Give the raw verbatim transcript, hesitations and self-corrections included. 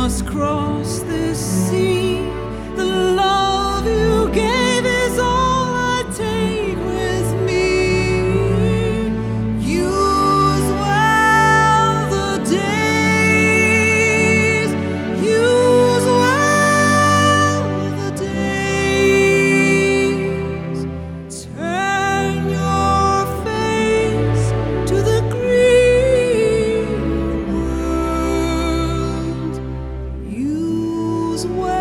must cross this sea. The love you gave is all I take with me. Use well the days, use well the days. Turn your face to the green world. Use well